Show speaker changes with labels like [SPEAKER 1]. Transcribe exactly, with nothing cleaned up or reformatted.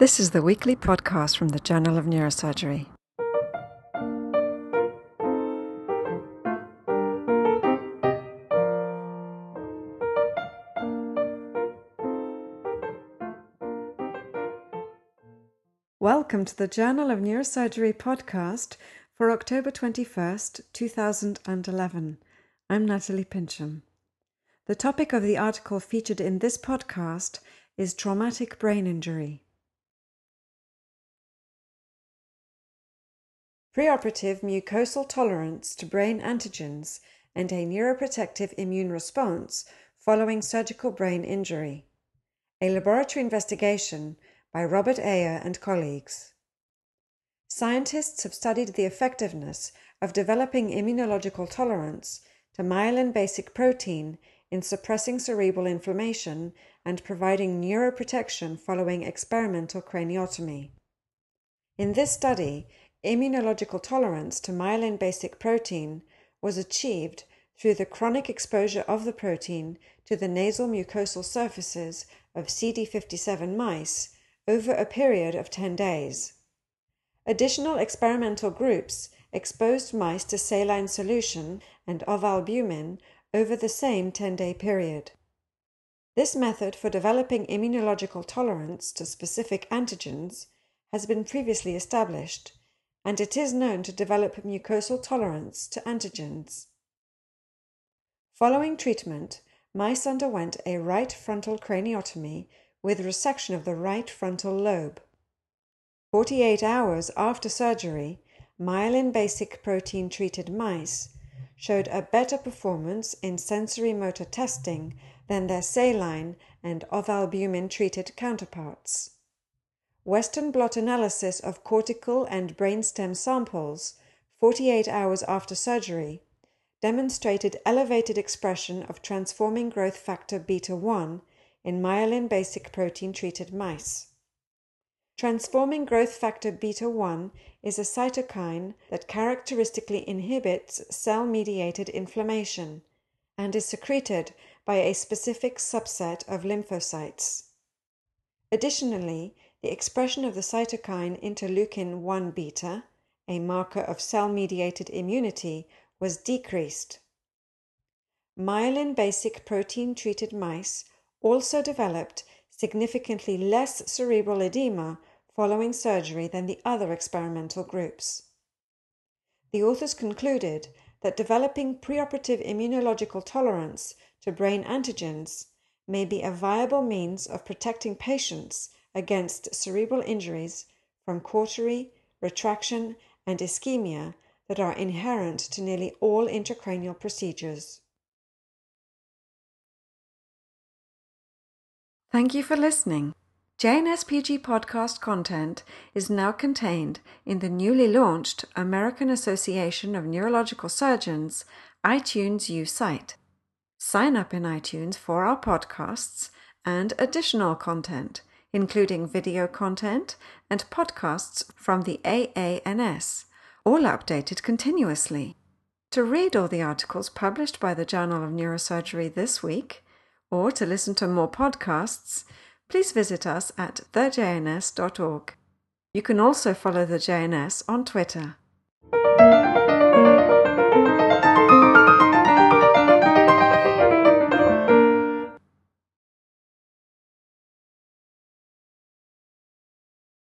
[SPEAKER 1] This is the weekly podcast from the Journal of Neurosurgery. Welcome to the Journal of Neurosurgery podcast for October twenty-first, two thousand eleven. I'm Natalie Pincham. The topic of the article featured in this podcast is traumatic brain injury. Preoperative mucosal tolerance to brain antigens and a neuroprotective immune response following surgical brain injury. A laboratory investigation by Robert Ayer and colleagues. Scientists have studied the effectiveness of developing immunological tolerance to myelin basic protein in suppressing cerebral inflammation and providing neuroprotection following experimental craniotomy. In this study, immunological tolerance to myelin basic protein was achieved through the chronic exposure of the protein to the nasal mucosal surfaces of C D fifty-seven mice over a period of ten days. Additional experimental groups exposed mice to saline solution and ovalbumin over the same ten-day period. This method for developing immunological tolerance to specific antigens has been previously established, and it is known to develop mucosal tolerance to antigens. Following treatment, mice underwent a right frontal craniotomy with resection of the right frontal lobe. forty-eight hours after surgery, myelin basic protein treated mice showed a better performance in sensory motor testing than their saline and ovalbumin treated counterparts. Western blot analysis of cortical and brainstem samples forty-eight hours after surgery demonstrated elevated expression of transforming growth factor beta one in myelin basic protein treated mice. Transforming growth factor beta one is a cytokine that characteristically inhibits cell-mediated inflammation and is secreted by a specific subset of lymphocytes. Additionally, the expression of the cytokine interleukin one beta, a marker of cell-mediated immunity, was decreased. Myelin basic protein treated mice also developed significantly less cerebral edema following surgery than the other experimental groups. The authors concluded that developing preoperative immunological tolerance to brain antigens may be a viable means of protecting patients against cerebral injuries from cautery, retraction, and ischemia that are inherent to nearly all intracranial procedures. Thank you for listening. J N S P G podcast content is now contained in the newly launched American Association of Neurological Surgeons iTunes U site. Sign up in iTunes for our podcasts and additional content, including video content and podcasts from the A A N S, all updated continuously. To read all the articles published by the Journal of Neurosurgery this week, or to listen to more podcasts, please visit us at the j n s dot org. You can also follow the J N S on Twitter.